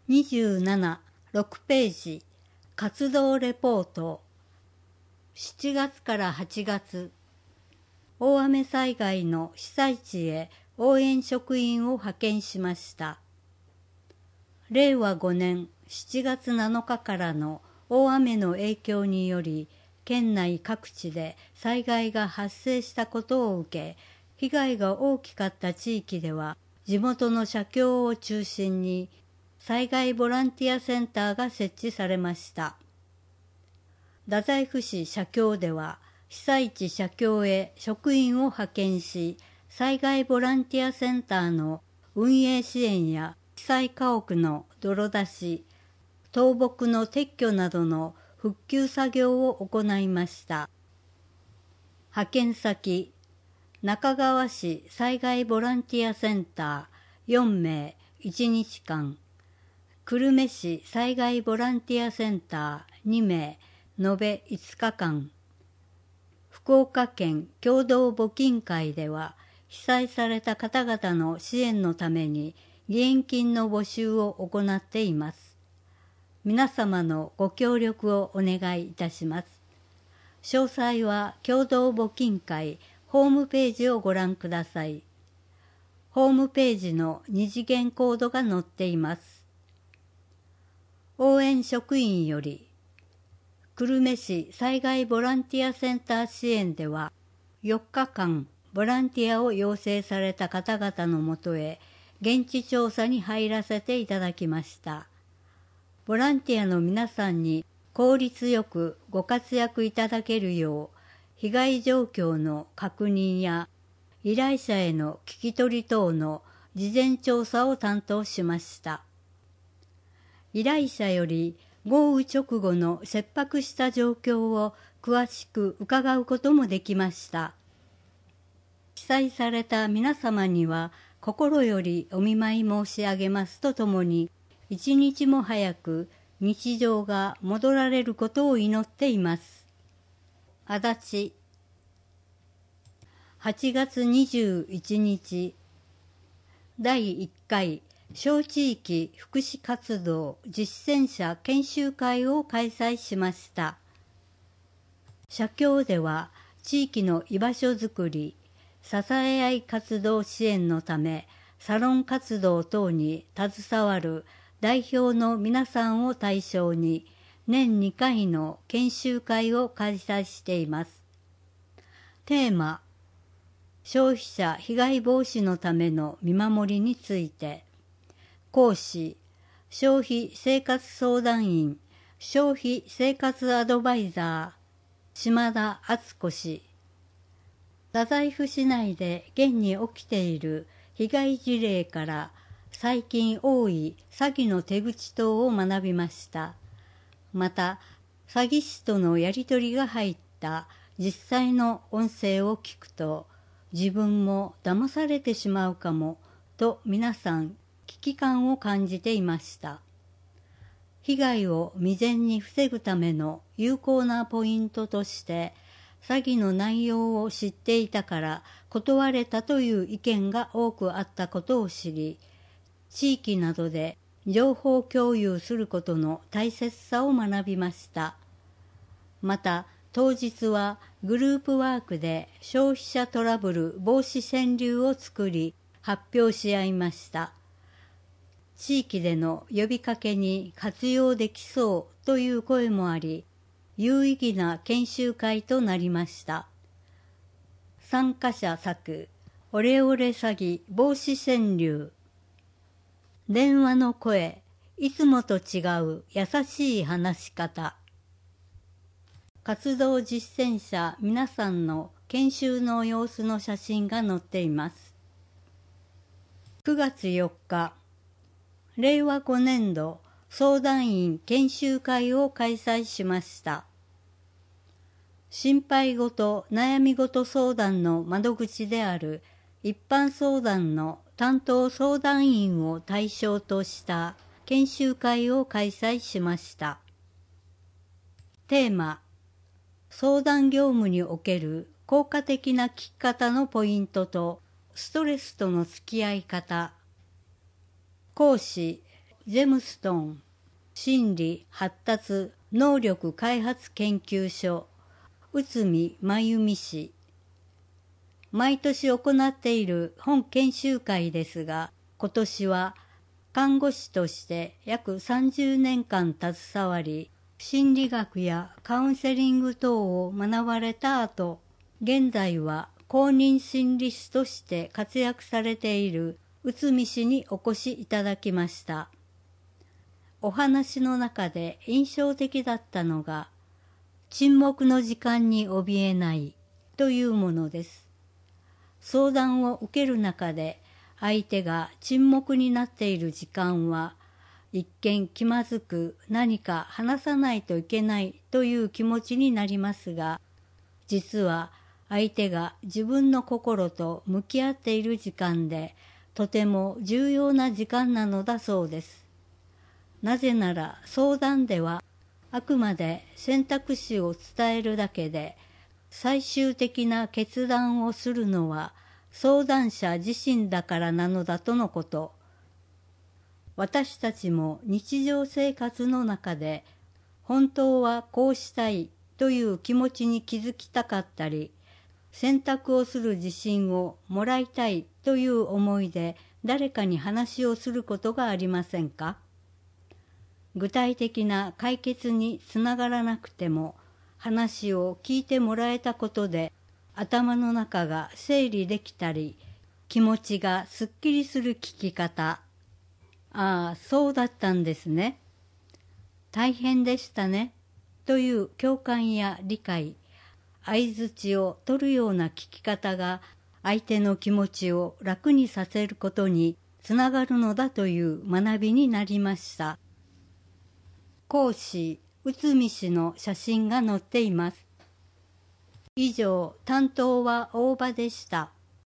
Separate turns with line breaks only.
27、6ページ、活動レポート。7月から8月、大雨災害の被災地へ応援職員を派遣しました。令和5年7月7日からの大雨の影響により、県内各地で災害が発生したことを受け、被害が大きかった地域では、地元の社協を中心に、災害ボランティアセンターが設置されました。太宰府市社協では、被災地社協へ職員を派遣し、災害ボランティアセンターの運営支援や被災家屋の泥出し、倒木の撤去などの復旧作業を行いました。派遣先、中川市災害ボランティアセンター4名1日間、久留米市災害ボランティアセンター2名延べ5日間、福岡県共同募金会では被災された方々の支援のために義援金の募集を行っています。皆様のご協力をお願いいたします。詳細は共同募金会ホームページをご覧ください。ホームページの二次元コードが載っています。応援職員より、久留米市災害ボランティアセンター支援では、4日間ボランティアを要請された方々のもとへ、現地調査に入らせていただきました。ボランティアの皆さんに効率よくご活躍いただけるよう、被害状況の確認や、依頼者への聞き取り等の事前調査を担当しました。依頼者より豪雨直後の切迫した状況を詳しく伺うこともできました。被災された皆様には心よりお見舞い申し上げますとともに、一日も早く日常が戻られることを祈っています。足立、8月21日、第1回小地域福祉活動実践者研修会を開催しました。社協では地域の居場所づくり、支え合い活動支援のため、サロン活動等に携わる代表の皆さんを対象に、年2回の研修会を開催しています。テーマ、消費者被害防止のための見守りについて、講師、消費生活相談員、消費生活アドバイザー、島田敦子氏。太宰府市内で現に起きている被害事例から最近多い詐欺の手口等を学びました。また、詐欺師とのやり取りが入った実際の音声を聞くと、自分も騙されてしまうかもと皆さん危機感を感じていました。被害を未然に防ぐための有効なポイントとして、詐欺の内容を知っていたから断れたという意見が多くあったことを知り、地域などで情報共有することの大切さを学びました。また、当日はグループワークで消費者トラブル防止川柳を作り発表し合いました。地域での呼びかけに活用できそうという声もあり、有意義な研修会となりました。参加者作、オレオレ詐欺防止川柳。電話の声、いつもと違う優しい話し方。活動実践者皆さんの研修の様子の写真が載っています。9月4日、令和5年度相談員研修会を開催しました。心配事・悩み事相談の窓口である一般相談の担当相談員を対象とした研修会を開催しました。テーマ、相談業務における効果的な聞き方のポイントとストレスとの付き合い方。講師、 ジェムストン心理発達能力開発研究所内海真由美氏。毎年行っている本研修会ですが、今年は看護師として約30年間携わり、心理学やカウンセリング等を学ばれた後、現在は公認心理師として活躍されている内海氏にお越しいただきました。お話の中で印象的だったのが、沈黙の時間に怯えないというものです。相談を受ける中で相手が沈黙になっている時間は、一見気まずく何か話さないといけないという気持ちになりますが、実は相手が自分の心と向き合っている時間で、とても重要な時間なのだそうです。なぜなら相談ではあくまで選択肢を伝えるだけで、最終的な決断をするのは相談者自身だからなのだとのこと。私たちも日常生活の中で本当はこうしたいという気持ちに気づきたかったり、選択をする自信をもらいたいという思いで誰かに話をすることがありませんか？具体的な解決につながらなくても、話を聞いてもらえたことで頭の中が整理できたり、気持ちがすっきりする聞き方。ああ、そうだったんですね。大変でしたね。という共感や理解、相槌を取るような聞き方が相手の気持ちを楽にさせることにつながるのだという学びになりました。講師、内海氏の写真が載っています。以上、担当は大場でした。